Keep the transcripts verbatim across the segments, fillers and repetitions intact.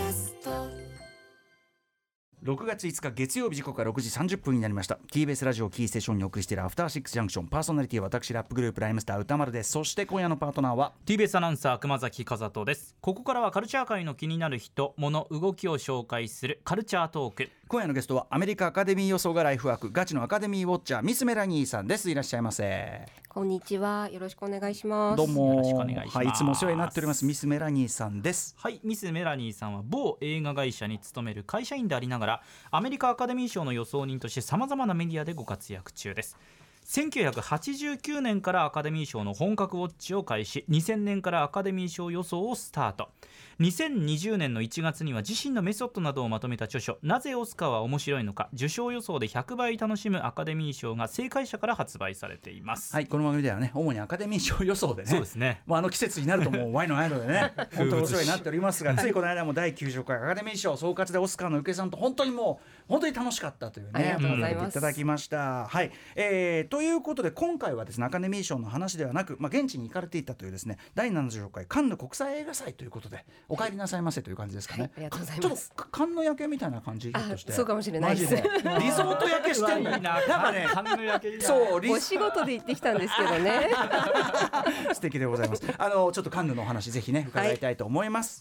ャスト。 ろくがついつか月曜日、時刻はろくじさんじゅっぷんになりました。 ティービーエス ラジオキーステーションにお送りしているアフターシックスジャンクション、パーソナリティは私ラップグループライムスター歌丸です。そして今夜のパートナーはティービーエス アナウンサー熊崎和人です。ここからはカルチャー界の気になる人物動きを紹介するカルチャートーク。 今夜のゲストはアメリカアカデミー予想がライフワークガチのアカデミーウォッチャーミスメラニーさんです。いらっしゃいませ。 こんにちは、よろしくお願いします。 どうもよろしくお願いします。 はい、いつもお世話になっておりますミスメラニーさんです。 はい、ミスメラニーさんは某映画会社に勤める会社員でありながらアメリカアカデミー賞の予想人としてさまざまなメディアでご活躍中です。せんきゅうひゃくはちじゅうきゅうねんからアカデミー賞の本格ウォッチを開始、にせんねんからアカデミー賞予想をスタート。にせんにじゅうねんのいちがつには自身のメソッドなどをまとめた著書なぜオスカーは面白いのか、受賞予想でひゃくばい楽しむアカデミー賞が正解者から発売されています。 はい、この番組ではね、主にアカデミー賞予想でね、 そうですね、 まあ、あの季節になるともうワイのワイのでね本当にお世話になっておりますが、ついこの間もだいきゅうじゅっかいアカデミー賞総括でオスカーの受けさんと本当にもう本当に楽しかったというね、 ありがとうございます。 いただきました。はい、えー、ということで今回はですね、アカデミー賞の話ではなく、まあ、現地に行かれていたというですね、だいななじゅうろっかいカンヌ国際映画祭ということでお帰りなさいませという感じですかね。 はい、ありがとうございます。 ちょっとカンヌ焼けみたいな感じとして。 そうかもしれないです。 マジでリゾート焼けしてんの。 いいな、 なんかね、 カンヌ焼けいいな。 そうリお仕事で行ってきたんですけどね素敵でございます。あのちょっとカンヌのお話ぜひね伺いたいと思います。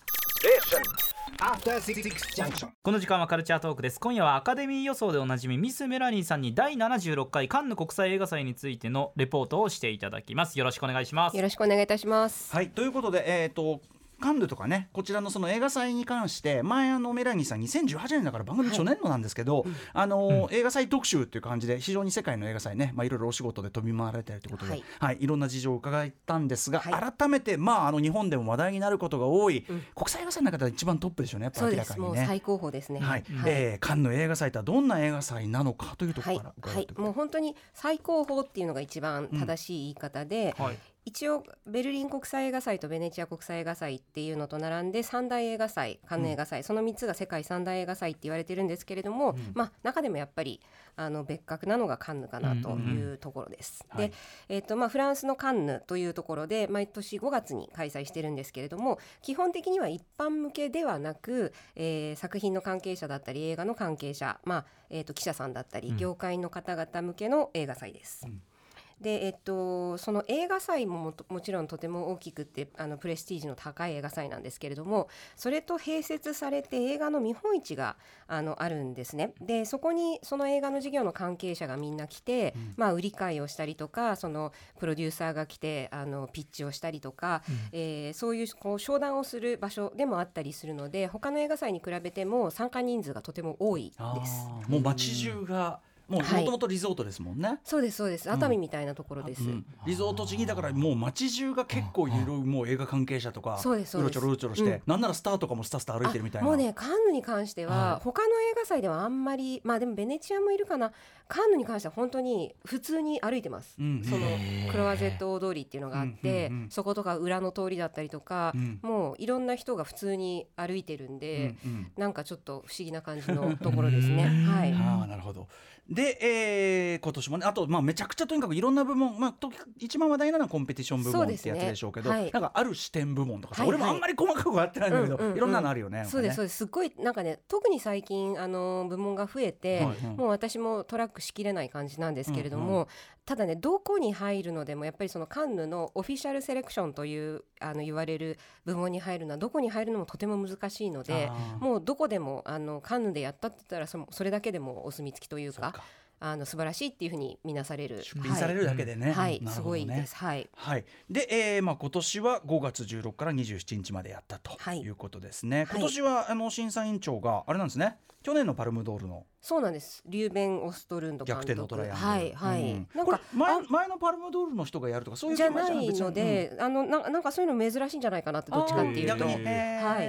この時間はカルチャートークです。今夜はアカデミー予想でおなじみミスメラニーさんにだいななじゅうろっかいカンヌ国際映画祭についてのレポートをしていただきます。よろしくお願いします。 よろしくお願いいたします。 はい、ということで、えーとカンヌとかね、こちらのその映画祭に関して前あのメラニーさんにせんじゅうはちねんだから番組初年度なんですけど、はい、あの、うん、映画祭特集っていう感じで非常に世界の映画祭ね、まあ、いろいろお仕事で飛び回られてるということで、はいはい、いろんな事情を伺ったんですが、はい、改めて、まあ、あの日本でも話題になることが多い、うん、国際映画祭の中では一番トップでしょうね、やっぱり明らかにね。 そうです、もう最高峰ですね。 はいはい、えー、カンヌ映画祭とはどんな映画祭なのかというところから伺って、 はいはい、もう本当に最高峰っていうのが一番正しい言い方で、うんはい、一応ベルリン国際映画祭とベネチア国際映画祭っていうのと並んで三大映画祭、カンヌ映画祭、うん、そのみっつが世界三大映画祭って言われてるんですけれども、うん、まあ、中でもやっぱりあの別格なのがカンヌかなというところです、うんうんうん、で、えーとまあ、フランスのカンヌというところで毎年ごがつに開催してるんですけれども、基本的には一般向けではなく、えー、作品の関係者だったり映画の関係者、まあえーと記者さんだったり、うん、業界の方々向けの映画祭です、うんでえっと、その映画祭 も, も, もちろんとても大きくてあのプレステージの高い映画祭なんですけれども、それと併設されて映画の見本市が あ, のあるんですね。でそこにその映画の事業の関係者がみんな来て、うん、まあ、売り買いをしたりとか、そのプロデューサーが来てあのピッチをしたりとか、うん、えー、そういうこう商談をする場所でもあったりするので、他の映画祭に比べても参加人数がとても多いです。 もう街中がもともとリゾートですもんね、はい、 そうですそうです、熱海みたいなところです、うん、 リゾート地にだからもう街中が結構いろいろもう映画関係者とかうろちょろうろちょろして、うん、なんならスターとかもスタスタ歩いてるみたいな。 もうね、カンヌに関しては、はい、他の映画祭ではあんまり、まあでもベネチアもいるかな、カンヌに関しては本当に普通に歩いてます、うん、そのクロワゼット大通りっていうのがあって、うんうんうん、そことか裏の通りだったりとか、うん、もういろんな人が普通に歩いてるんで、うんうん、なんかちょっと不思議な感じのところですねはい、 あ、なるほど。で、えー今年もね、あと、まあ、めちゃくちゃとにかくいろんな部門、まあ、と一番話題なのはコンペティション部門ってやつでしょうけど、ね、はい、なんかある視点部門とかさ、はいはい、俺もあんまり細かくはやってないんだけど、うんうんうん、いろんなのあるよね。 そうですそうです、すっごいなんかね、特に最近あの部門が増えて、はいはい、もう私もトラックしきれない感じなんですけれども、うんうん、ただね、どこに入るのでもやっぱりそのカンヌのオフィシャルセレクションというあの言われる部門に入るのはどこに入るのもとても難しいので、もうどこでもあのカンヌでやったって言ったら そ, それだけでもお墨付きというか、あの素晴らしいっていうふうに見なされる、 出品されるだけでね、 はい、はい、すごいです、はいはい、で、えーまあ、今年はごがつじゅうろくからにじゅうしちにちまでやったということですね、はい、今年はあの審査委員長があれなんですね、去年のパルムドールの、 そうなんです、リューベン・オストルンド監督、 逆転のトライアングル、 はいはい、うん、なんか前, 前のパルムドールの人がやるとかそういうじゃないので、うん、あの な, なんかそういうの珍しいんじゃないかなって、どっちかっていうと、はい、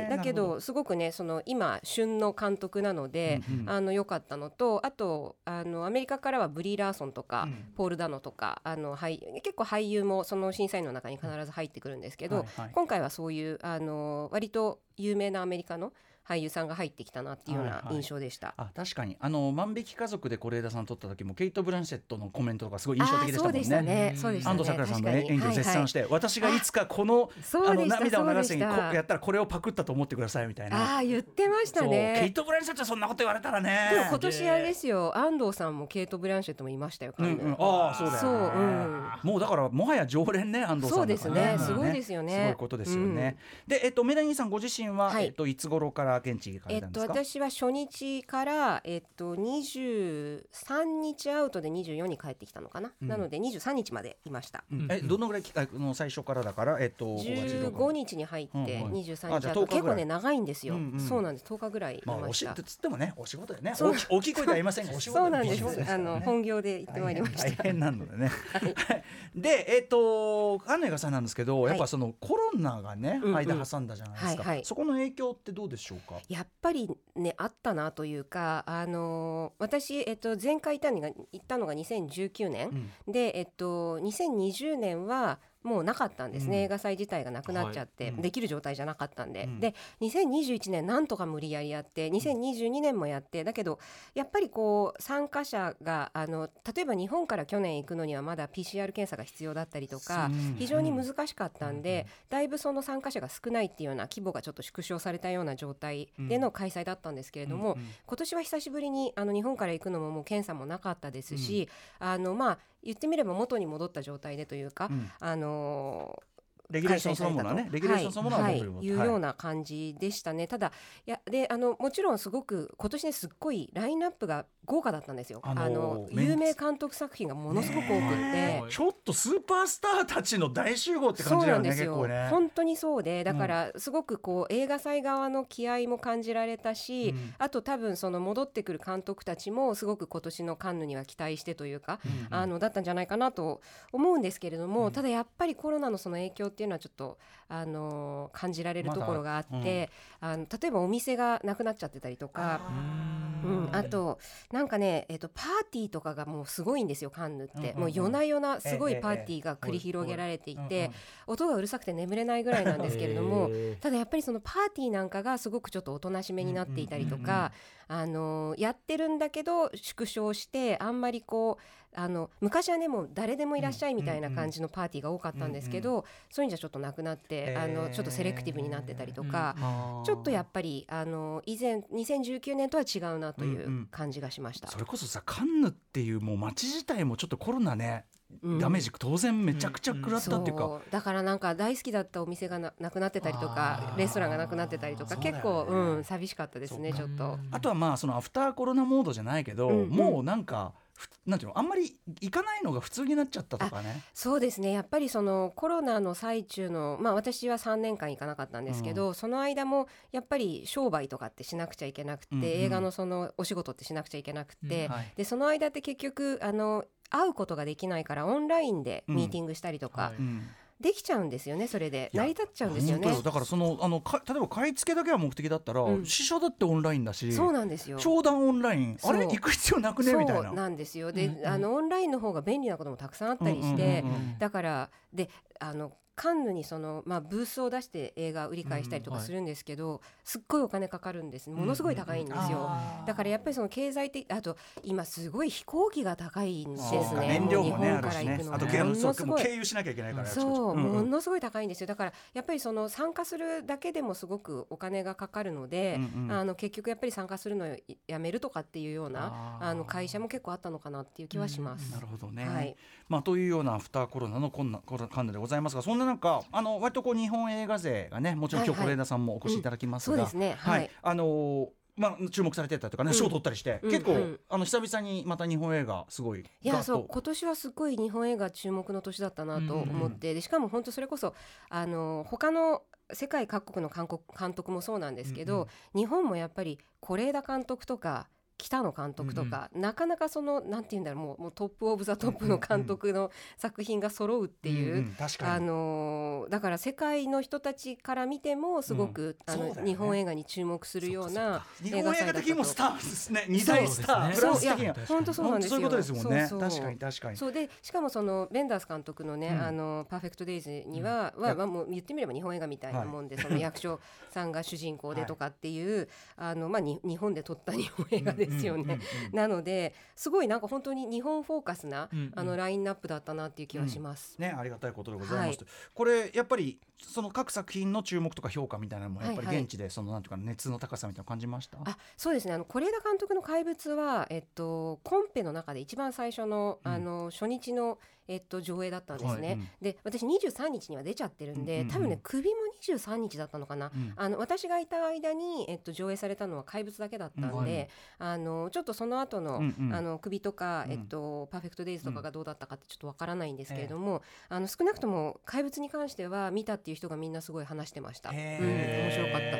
だけどすごくね、その今旬の監督なので、うんうん、あの良かったのと、あとあのアメリカからはブリー・ラーソンとか、うん、ポール・ダノとか、あの俳結構俳優もその審査員の中に必ず入ってくるんですけど、はいはい、今回はそういうあの割と有名なアメリカの俳優さんが入ってきたなっていうような印象でした、 はいはい、あ確かにあの万引き家族で是枝さん撮った時もケイト・ブランシェットのコメントとかすごい印象的でしたもんね。そうでしたね、そうでしたね。安藤サクラさんの演技を絶賛して、はいはい、私がいつかこの、あの涙を流すにこやったらこれをパクったと思ってくださいみたいな。 あ言ってましたね。 ケイト・ブランシェットそんなこと言われたらね。 でも今年あれですよ、安藤さんもケイト・ブランシェットもいましたよ、 うんうん、ああそうだよね。そう、うん、もうだからもはや常連ね、安藤さん、ね、 そうですね、すごいですよね。 すごいことですよね、うん、で、えっと、メラニーさんご自身は、はい、えっと、いつ頃から現地行かれたんですか？ えっと、私は初日から、えっと、にじゅうさんにちアウトでにじゅうよっかに帰ってきたのかな、うん、なのでにじゅうさんにちまでいました、 うん、えどのぐらいの最初からだから、えっと、 じゅうごにちに入ってにじゅうさんにち、うんうん、結構ね長いんですよ、うんうん、そうなんです、とおかぐらいいました、まあ、おしつってもねお仕事でね、大き大きい声では言いませんがお仕事そうなんです、ね、あの本業で行ってまいりました。 大変なのでね、はい、で、えっとカンヌ映画祭なんですけど、やっぱそのコロナがね、はい、間挟んだじゃないですか、うんうんはいはい、そこの影響ってどうでしょうか？ やっぱりねあったなというか、あのー、私、えっと、前回行ったのが、行ったのがにせんじゅうきゅうねん、うん、で、えっと、にせんにじゅうねんはもうなかったんですね、うん、映画祭自体がなくなっちゃって、はい、できる状態じゃなかったんで、うん、でにせんにじゅういちねんなんとか無理やりやってにせんにじゅうにねんもやって、だけどやっぱりこう参加者があの例えば日本から去年行くのにはまだ ピーシーアール 検査が必要だったりとか、うん、非常に難しかったんで、うん、だいぶその参加者が少ないっていうような規模がちょっと縮小されたような状態での開催だったんですけれども、うん、今年は久しぶりにあの日本から行くのももう検査もなかったですし、うん、あのまあ言ってみれば元に戻った状態でというか、うん、あのーレギュレーションそのものはね、レギュレーションそのものははい、はい、いうような感じでしたね。ただいやであのもちろんすごく今年ねすっごいラインナップが豪華だったんですよ。あのー、あの有名監督作品がものすごく多くて、 ちょっとスーパースターたちの大集合って感じだよね。 そうなんですよ、 結構ね、 本当にそうで、だからすごくこう映画祭側の気合も感じられたし、うん、あと多分その戻ってくる監督たちもすごく今年のカンヌには期待してというか、うんうん、あのだったんじゃないかなと思うんですけれども、うん、ただやっぱりコロナのその影響っていうのはちょっとあの感じられるところがあって、まうん、あの例えばお店がなくなっちゃってたりとか、あ,、うん、あとなんかね、えーと、パーティーとかがもうすごいんですよカンヌって、うんうんうん、もう夜な夜なすごいパーティーが繰り広げられていて、えーえーえー、音がうるさくて眠れないぐらいなんですけれども、えー、ただやっぱりそのパーティーなんかがすごくちょっとおとなしめになっていたりとか、うんうんうんうん、あのやってるんだけど縮小してあんまりこうあの昔はねもう誰でもいらっしゃいみたいな感じのパーティーが多かったんですけど、うんうん、そういうんじゃちょっとなくなって、えー、あのちょっとセレクティブになってたりとか、うん、ちょっとやっぱりあの以前にせんじゅうきゅうねんとは違うなという感じがしました、 うんうん、それこそさカンヌっていうもう街自体もちょっとコロナねダメージ当然めちゃくちゃ食らったっていうか、 うんうん、そうだからなんか大好きだったお店が な, なくなってたりとかレストランがなくなってたりとか、ね、結構、うん、寂しかったですねちょっと。 あとはまあそのアフターコロナモードじゃないけど、うんうん、もうなんかなんていうのあんまり行かないのが普通になっちゃったとかね。 そうですね、やっぱりそのコロナの最中の、まあ、私はさんねんかん行かなかったんですけど、うん、その間もやっぱり商売とかってしなくちゃいけなくて、うんうん、映画のそのお仕事ってしなくちゃいけなくて、うんはい、でその間って結局あの会うことができないからオンラインでミーティングしたりとか、うんはいうんできちゃうんですよね。それで成り立っちゃうんですよね。 だからそのあのか例えば買い付けだけは目的だったら、うん、試写だってオンラインだし、 そうなんですよ。 商談オンライン、あれ行く必要なくねみたいな。 そうなんですよ。で、うんうん、あのオンラインの方が便利なこともたくさんあったりして、うんうんうんうん、だからであのカンヌにその、まあ、ブースを出して映画売り買いしたりとかするんですけど、うんはい、すっごいお金かかるんです。ものすごい高いんですよ、うんうん、だからやっぱりその経済的あと今すごい飛行機が高いんですね。 燃料もねあるしね、あとものすごい経由しなきゃいけないからそう、うんうん、ものすごい高いんですよ。だからやっぱりその参加するだけでもすごくお金がかかるので、うんうん、あの結局やっぱり参加するのをやめるとかっていうようなあの会社も結構あったのかなっていう気はします、 うん、なるほどね、はいまあ、というようなアフターコロナのこんなカンヌでございますが、そんな中あの割とこう日本映画勢がねもちろん今日是枝さんもお越しいただきますが、 はいはいうん、そうですね、はい、 あのーまあ、注目されてたとかね、賞、うん、を取ったりして、うん、結構、うん、あの久々にまた日本映画すごいいやそう今年はすごい日本映画注目の年だったなと思って、うんうん、でしかも本当それこそあの他の世界各国の監督、監督もそうなんですけど、うんうん、日本もやっぱり是枝監督とか北野監督とか、うん、なかなかそのなんていうんだろう、もう、もうトップオブザトップの監督の作品が揃うっていう、うんうん、あのだから世界の人たちから見てもすごく、うん、あの、ね、日本映画に注目するような映画祭だったと。日本映画的にもスターですね、二大スター、フランス的には本当そうなんですよ。そういうことですもんね。そうそう、確かに確かに。そうで、しかもそのベンダース監督のね、うん、あのパーフェクトデイズには、うん、は、まあ、もう言ってみれば日本映画みたいなもんで、はい、その役所さんが主人公でとかっていう、はい、あのまあ、に日本で撮った日本映画ですよね、うんうんうんうん、なのですごいなんか本当に日本フォーカスな、うんうん、あのラインナップだったなっていう気はします、 うん、ね、ありがたいことでございます、はい、これやっぱりその各作品の注目とか評価みたいなのもやっぱり現地でそのなんていうか熱の高さみたいなの感じました？ あ、そうですね、あの是枝監督の怪物は、えっと、コンペの中で一番最初 の,、うん、あの初日の、えっと、上映だったんですね、はい、うん、で私にじゅうさんにちには出ちゃってるんで、うんうんうん、多分ね首もにじゅうさんにちだったのかな、うん、あの私がいた間に、えっと、上映されたのは怪物だけだったんで、うん、あのちょっとその後の、うんうん、あの首とか、えっと、パーフェクトデイズとかがどうだったかってちょっとわからないんですけれども、うん、あの少なくとも怪物に関しては見たっていう人がみんなすごい話してました、うん、面白かったって。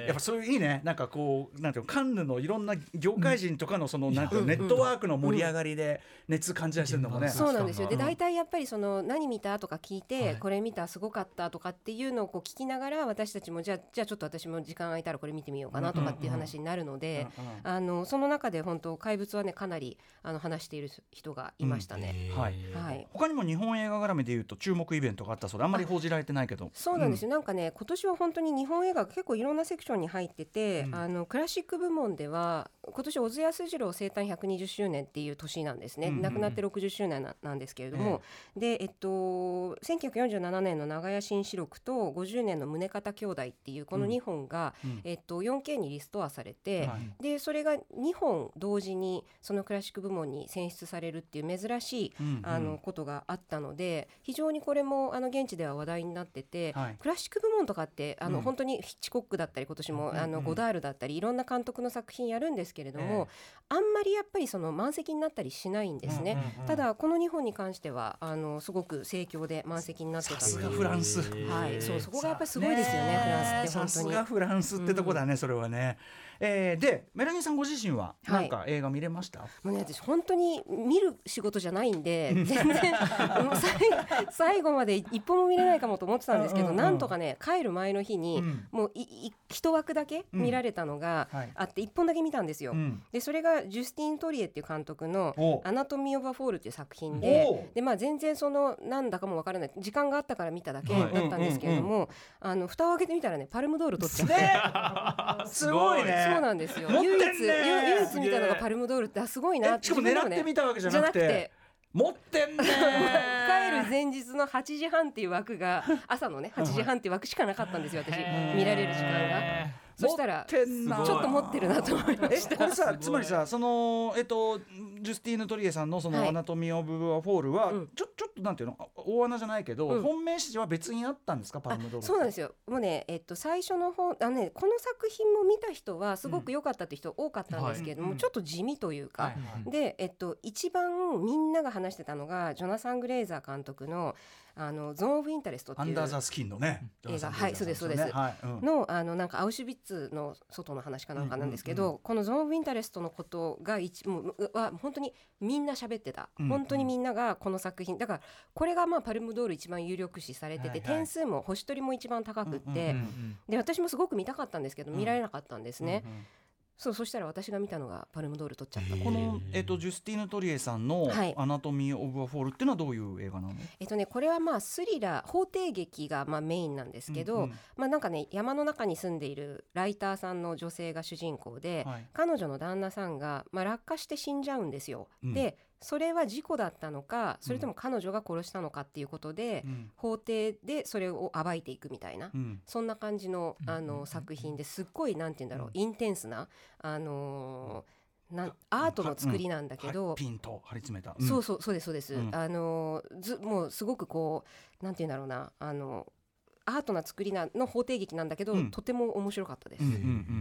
やっぱそういういいね、なんかこうなんていうの、カンヌのいろんな業界人とかのその、うん、なんていうの、ネットワークの盛り上がりで熱感じたりするのもね、うん、 そうなんですよ。で大体やっぱりその何見たとか聞いて、はい、これ見たすごかったとかっていうのをこう聞きながら、私たちもじゃあ、じゃあちょっと私も時間空いたらこれ見てみようかなとかっていう話になるので、うんうんうん、あのその中で本当怪物はねかなりあの話している人がいましたね、 うん、はいはい、他にも日本映画絡みでいうと注目イベントがあったそうで、あんまり報じられてないけど。 そうなんですよ、うん、なんかね今年は本当に日本映画が結構いろんなセクションに入ってて、うん、あのクラシック部門では今年小津安二郎生誕ひゃくにじゅっしゅうねんっていう年なんですね、うんうん、亡くなってろくじゅっしゅうねん な, なんですけれども、えー、で、えっと、せんきゅうひゃくよんじゅうななねんの長屋新四録とごじゅうねんの宗像兄弟っていうこのにほんが、うんえっと、よんケー にリストアされて、はい、でそれがにほん同時にそのクラシック部門に選出されるっていう珍しい、うんうん、あのことがあったので、非常にこれもあの現地では話題になってて、はい、クラシック部門とかってあの、うん、本当にヒッチコックだったり今年も、うん、あのゴダールだったりいろんな監督の作品やるんですけれども、えー、あんまりやっぱりその満席になったりしないんですね、うんうんうん、ただこのにほんに関してはあのすごく盛況で満席になってた。 さすがフランス、 はい、そうそこがやっぱりすごいですよね、フランスって本当に。 さすがフランスってとこだね、うん、それはね、えー、でメラニーさんご自身は何か映画見れました？はい、 もうね、私本当に見る仕事じゃないんで全然もう最後まで一本も見れないかもと思ってたんですけど、うんうんうん、なんとかね帰る前の日に、うん、もういい一枠だけ見られたのがあって、うん、いっぽんだけ見たんですよ、うん、でそれがジュスティン・トリエっていう監督のアナトミー・オブ・ア・フォールっていう作品で、で、まあ、全然そのなんだかもわからない時間があったから見ただけだったんですけれども、うんうんうんうん、あの蓋を開けてみたらねパルムドール取っちゃって、 ね、すごいね。 そうなんですよ、唯一唯一見たのがパルムドールってすごいなって。 しかも狙ってみたわけじゃなくて持ってんね帰る前日のはちじはんっていう枠が朝のねはちじはんっていう枠しかなかったんですよ、私見られる時間が。そしたらちょっと持ってるなと思いました。 これさ、つまりさ、そのえっとジュスティーヌ・トリエさんのそのアナトミー・オブ・ア・フォールは、うん、ちょちょっとなんていうの大穴じゃないけど、うん、本命詞は別にあったんですか、パルムドール。 そうなんですよ。もうね、えっと最初の方あのねこの作品も見た人はすごく良かったって人多かったんですけれども、うんはい、ちょっと地味というか、はいはい、でえっと一番みんなが話してたのがジョナサン・グレイザー監督のあのゾーン・オブ・インタレストっていうアンダー・ザ・スキンのね映画、はい、そうですそうです、はい、うん、のあのなんかアウシュビッツの外の話かなんかなんですけど、うんうんうん、このゾーン・オブ・インタレストのことが一もうは本当にみんな喋ってた、うんうん、本当にみんながこの作品だから、これがまあパルムドール一番有力視されてて、はいはい、点数も星取りも一番高くって、うんうんうんうん、で私もすごく見たかったんですけど見られなかったんですね、うんうんうん、そうそしたら私が見たのがパルムドール取っちゃった。 この、えー、とジュスティーヌ・トリエさんのアナトミー・オブ・ア・フォールっていうのはどういう映画なの？ えっとね、これはまあスリラー法廷劇がまあメインなんですけど、うんうん、まあ、なんかね山の中に住んでいるライターさんの女性が主人公で、はい、彼女の旦那さんがまあ落下して死んじゃうんですよ、うん、でそれは事故だったのかそれとも彼女が殺したのかっていうことで、うん、法廷でそれを暴いていくみたいな、うん、そんな感じ の, あの、うん、作品ですっごいなんて言うんだろう、うん、インテンスな、あのー、なアートの作りなんだけど、 うん、ピンと張り詰めた、 うん、そうそうそうですそうです、うん、あのー、ずもうすごくこうなんて言うんだろうな、あのアートな作りなの法廷劇なんだけど、うん、とても面白かったです、うんうんうん、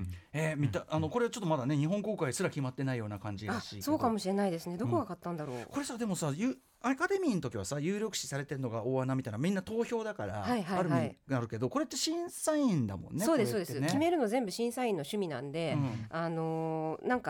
えー、見たあのこれはちょっとまだね日本公開すら決まってないような感じらしいけど、 そうかもしれないですね。どこが買ったんだろう、うん、 これさでもさアカデミーの時はさ有力視されてるのが大穴みたいなみんな投票だから、はいはいはい、ある意味があるけどこれって審査員だもんね。 そうですそうです、ね、決めるの全部審査員の趣味なんで、うん、あのー、なんか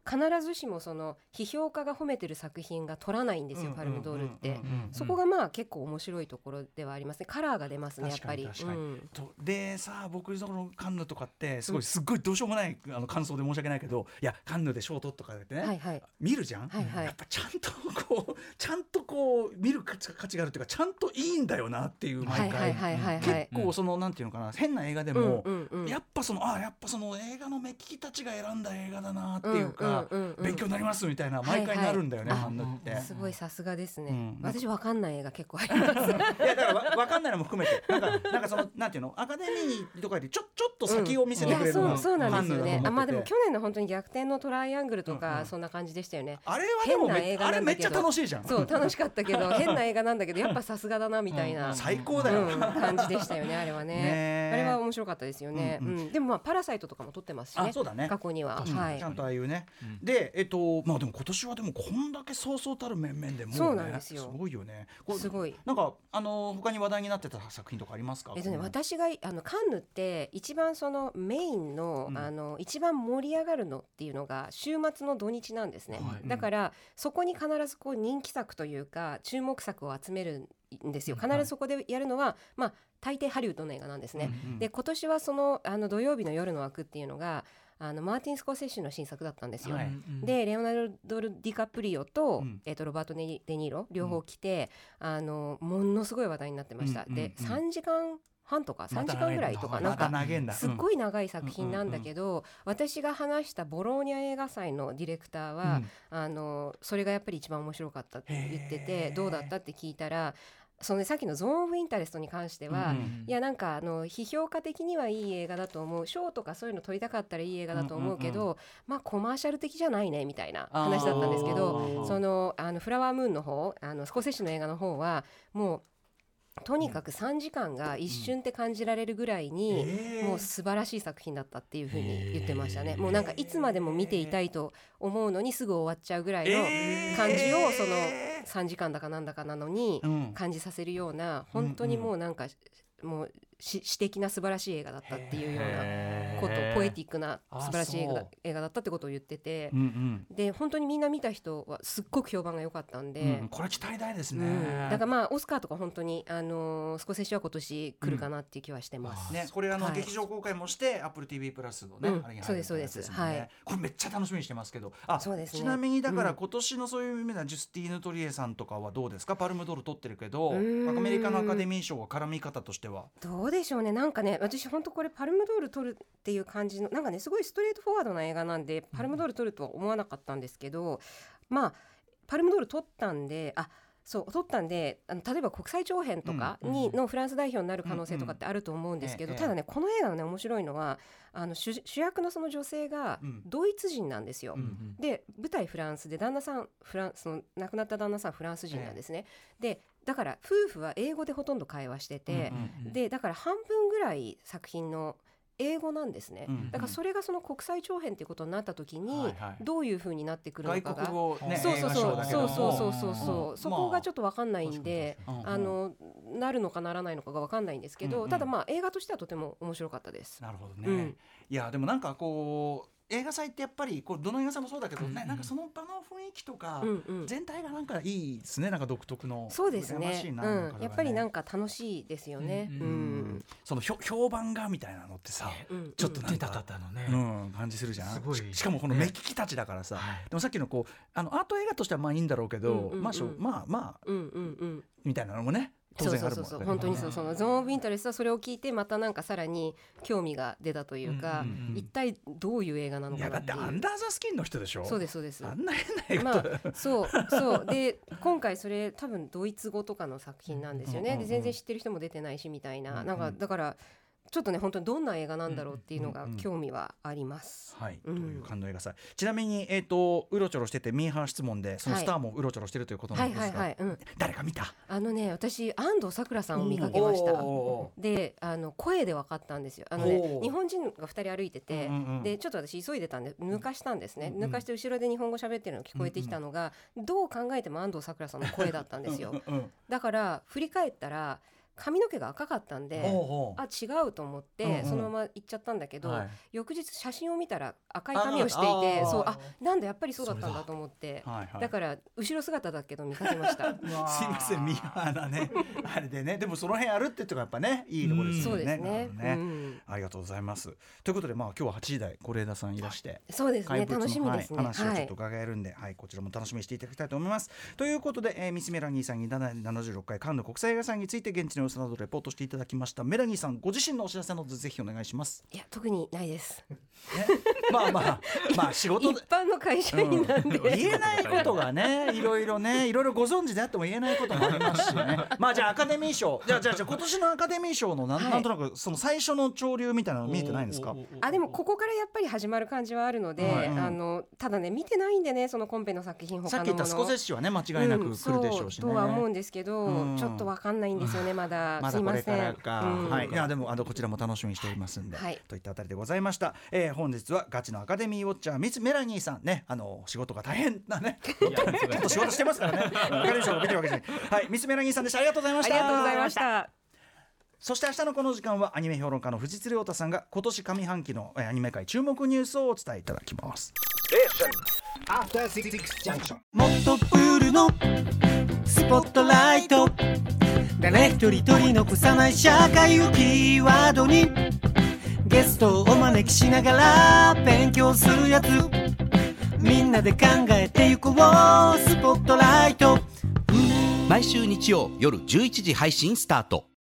必ずしもその批評家が褒めてる作品が取らないんですよ、パルムドールって。そこがまあ結構面白いところではありますね。カラーが出ますねやっぱり。 確かに確かに、うん、とでさあ僕そのカンヌとかってすごい、うん、すっごいどうしようもないあの感想で申し訳ないけど、いやカンヌで賞取とかってね、はいはい、見るじゃん、はいはい、やっぱちゃんとこうちゃんとこう見る価値があるっていうかちゃんといいんだよなっていう毎回結構そのなんていうのかな、変な映画でも、うんうんうん、やっぱそのあやっぱその映画の目利きたちが選んだ映画だなっていうか、うんうんうんうん、勉強になりますみたいな毎回なるんだよね、カンヌって。 すごいさすがですね、うん、私わかんない映画結構ありますいやだからわわかんないのも含めてなんかなんかそのなんていうのアカデミーとかよりちょちょっと先を見せてくれるのが、うん、 そうそうなんですよね。あまあでも去年の本当に逆転のトライアングルとか、うんうん、そんな感じでしたよね。 あれはでもめあれめっちゃ楽しいじゃん。 そう楽しかったけど変な映画なんだけどやっぱさすがだなみたいな、 うん、最高だよ、 うん、感じでしたよねあれは ね, ねあれは面白かったですよね、うんうんうん、でもまあパラサイトとかも撮ってますし ね, そうだね過去には、はい、 ちゃんとああいうね、うん、でえっとまあでも今年はでもこんだけそうそうたる面々でもう、ね、 そうなんですよ。 すごいよね。 すごいなんかあの他に話題になってた作品とかありますか？ えっとね、私があのカンヌって一番そのメイン の,、うん、あの一番盛り上がるのっていうのが週末の土日なんですね、はい、だからそこに必ずこう人気作というか注目作を集めるんですよ。必ずそこでやるのは、まあ、大抵ハリウッドの映画なんですね、うんうん、で今年はその、あの土曜日の夜の枠っていうのがあのマーティン・スコセッシの新作だったんですよ、はい、でレオナルド・ディカプリオと、うんえー、とロバート・デ・ニーロ両方来て、うん、あのものすごい話題になってました、うんうんうん、でさんじかんはんとかさんじかんぐらいとかなんかすっごい長い作品なんだけど、私が話したボローニャ映画祭のディレクターは、うん、あのそれがやっぱり一番面白かったって言ってて、どうだったって聞いたらその、ね、さっきのゾーン・オブ・インタレストに関しては、うん、いやなんかあの批評家的にはいい映画だと思う、賞とかそういうの取りたかったらいい映画だと思うけど、うんうんうん、まあコマーシャル的じゃないねみたいな話だったんですけど、そのあのフラワームーンの方、あのスコセッシの映画の方はもうとにかくさんじかんが一瞬って感じられるぐらいに、うん、もう素晴らしい作品だったっていう風に言ってましたね。もうなんかいつまでも見ていたいと思うのにすぐ終わっちゃうぐらいの感じをそのさんじかんだかなんだかなのに感じさせるような、本当にもうなんかもう詩的な素晴らしい映画だったっていうようなこと、ポエティックな素晴らしい映画 だ, 映画だったってことを言ってて、うんうん、で本当にみんな見た人はすっごく評判が良かったんで、 うん、これ期待大ですね、 うん、だからまあオスカーとか本当に、あのー、スコセッシは今年来るかなっていう気はしてます、 うんね、これあの、はい、劇場公開もして Apple ティーブイ プラスのね、うん、あれに入るそうですそうです、はい、これめっちゃ楽しみにしてますけど、あそうです、ね、ちなみにだから今年のそういう意味では、うん、ジュスティーヌ・トリエさんとかはどうですか？パルムドール取ってるけどアメリカのアカデミー賞は絡み方としてはどうでしょうね。なんかね、私本当これパルムドール取るっていう感じのなんかねすごいストレートフォワードな映画なんでパルムドール取るとは思わなかったんですけど、まあパルムドール取ったんで、あそう取ったんであの例えば国際長編とかにのフランス代表になる可能性とかってあると思うんですけど、ただねこの映画のね面白いのはあの 主, 主役のその女性がドイツ人なんですよ、うん、で舞台フランスで旦那さんフランその亡くなった旦那さんフランス人なんですね、でだから夫婦は英語でほとんど会話してて、うんうんうん、でだから半分ぐらい作品の英語なんですね、うんうん、だからそれがその国際長編っていうことになった時に、はいはい、どういう風になってくるのかが外国語、ね、 そうそうそうそうそうそうそうそう、うん、そこがちょっと分かんないんで、まあ、あのなるのかならないのかが分かんないんですけど、うんうん、ただまあ映画としてはとても面白かったです。 なるほどね、うん、いやでもなんかこう映画祭ってやっぱりこうどの映画祭もそうだけどね、うんうん、なんかその場の雰囲気とか、うんうん、全体がなんかいいですね、なんか独特の。 そうですね、うん、やっぱりなんか楽しいですよね、うんうん、 その評判がみたいなのってさ、うん、ちょっとなんか出た方のね、うん、感じするじゃん。すごい し, しかもこの目利きたちだからさ、ね、でもさっきのこうあのアート映画としてはまあいいんだろうけど、うんうんうん、まあまあまあ、うんうんうん、みたいなのもね当然あるもんね。そうそうそうそう、本当にそう、そのゾーンオブインタレストはそれを聞いてまたなんかさらに興味が出たというか、うんうんうん、一体どういう映画なのかなっていう。いやだってアンダーザスキンの人でしょ。そうですそうです。あんな変な映画、まあ、そうそうで今回それ多分ドイツ語とかの作品なんですよね、うんうんうん、で全然知ってる人も出てないしみたいな、うんうん、なんかだからちょっとね本当にどんな映画なんだろうっていうのが興味はあります、 うんうんうん、はい、うん、という感動映画祭。ちなみに、えーと、うろちょろしててミーハー質問でそのスターもうろちょろしてるということなんですが、はいはいはいはい、うん、誰か見た？あのね私安藤サクラさんを見かけました。であの声で分かったんですよ。あの、ね、日本人がふたり歩いてて、うんうんうん、でちょっと私急いでたんで抜かしたんですね、うんうん、抜かして後ろで日本語喋ってるのが聞こえてきたのが、うんうん、どう考えても安藤サクラさんの声だったんですよ、うんうん、だから振り返ったら髪の毛が赤かったんで、 おうおうあ違うと思って、 うんうんそのまま行っちゃったんだけど、 はい翌日写真を見たら赤い髪をしていて、 あそうあなんだやっぱりそうだったんだと思って、 はいはいだから後ろ姿だけど見かけましたすいませんミーハーなねあれでね、でもその辺あるってとこやっぱねいいところですよね。 そうですね、 なるほどね、 うん、 ありがとうございます。ということで、まあ、今日ははちじ台是枝さんいらして、 そうですね、 怪物の楽しみですね、 はい、話をちょっと伺えるんで、はいはい、こちらも楽しみにしていただきたいと思います。ということで、えー、ミスメラニーさんにだいななじゅうろっかいカンヌ国際映画祭について現地の様子などレポートしていただきました。メラニーさんご自身のお知らせなどぜひお願いします。 いや特にないです、 ね、まあまあまあ仕事一般の会社員なんで、 うん、言えないことがねいろいろねいろいろご存知であっても言えないこともありますしねまあじゃあアカデミー賞じゃあじゃあじゃあ今年のアカデミー賞のなん、はい、なんとなくその最初の潮流みたいなの見えてないんですか。 あでもここからやっぱり始まる感じはあるので、はい、あのただね見てないんでねそのコンペの作品他のものさっき言ったスコセッシはね間違いなく来るでしょうしね、 うん、とは思うんですけど、うん、ちょっとわかんないんですよねまだ、 まだこれからか、 すいません、うん、 はい、いやでもあのこちらも楽しみにしておりますんで、 はい、 といったあたりでございました、えー、本日はガチのアカデミーウォッチャーミスメラニーさんね、あの仕事が大変なねちょっと仕事してますからねアカデミー賞を見てるわけじゃない、はい、ミスメラニーさんでした。ありがとうございました。 ありがとうございました。 そして明日のこの時間はアニメ評論家の藤津亮太さんが今年上半期のアニメ界注目ニュースをお伝えいただきます。 もっとプールのスポットライト、誰一人取り残さない社会をキーワードにゲストをお招きしながら勉強するやつ、みんなで考えてゆこうスポットライト。 毎週日曜夜じゅういちじ配信スタート。